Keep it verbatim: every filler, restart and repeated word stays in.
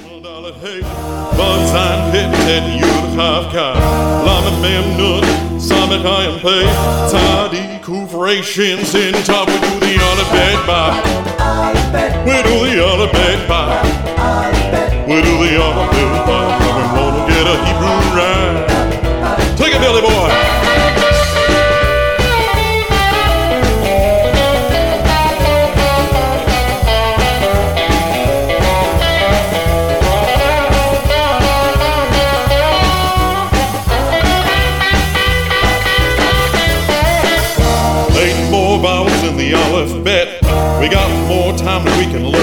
Hey, was ein Pittet Jurchavka, Lama Memnut, Samet Hayam Pay, Tadi Kufrations in top, we do the other bed by, we do the other bed by, we do the other bed by, we wanna get a Hebrew ride. Take it, Billy boy. Vowels in the alphabet. We got more time than we can